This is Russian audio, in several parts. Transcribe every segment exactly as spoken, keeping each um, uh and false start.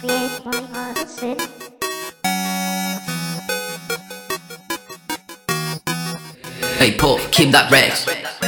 Hey Paul, keep that Rex.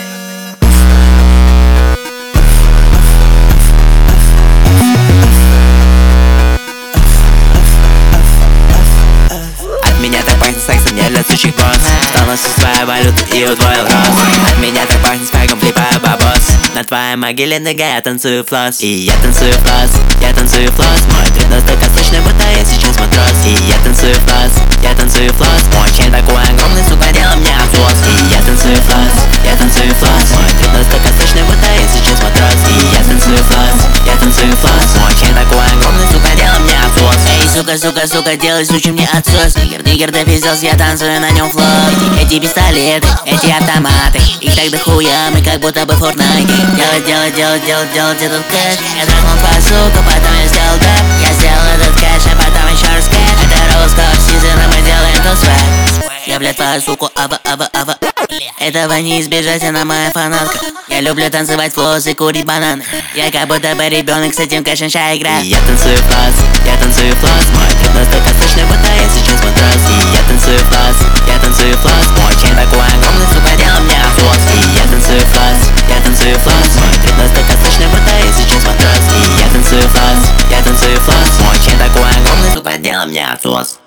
От меня так пахнет сексом, не для сущих босс. Стал на своей валюты и удвоил рост. От меня так пахнет спайком, флипаю бабос. На твоей могиле нога я танцую флосс. И я танцую флосс, я танцую флосс. Мой трip настолько сочный, будто я сейчас матрос. И я танцую флосс, я танцую флосс. Мой член такой огромный, сука, делал мне отвоз. И я танцую флосс, я танцую флосс. Мой трip настолько сочный, будто я сейчас матрос. И я танцую флосс, я танцую флосс. Мой член такой огромный, сука, делал мне отвоз. Эй, сука, сука, сука, делай, сучи мне отсос. Нигер, нигер, допиздос, я танцую на нем флот. Эти, эти пистолеты, эти автоматы, их так дохуя, мы как будто бы в Фортнайте. Делать, делать, делать, делать, делать этот кэш. Я дракнул по суку, потом я сделал дэп. Я сделал этот кэш, а потом еще раз кэш. Это Роускоп Сизон, и мы делаем тот свэк. Я, блядь, твою суку, ава, ава, ава. Этого не избежать, она моя фанатка. Я люблю танцевать флосс и курить бананы. Я как будто бы ребенок с этим кэшем ща играю. И я танцую флосс, я танцую флосс. Мой трip настолько сочный, будто я сейчас матрос. И я танцую флосс, я танцую флосс. Мой член такой огромный, сука, делал мне отвоз. И я танцую флосс, я танцую флосс. Мой трip настолько сочный, будто я сейчас матрос. И я танцую флосс, я танцую флосс. Мой член такой огромный, сука, делал мне отвоз.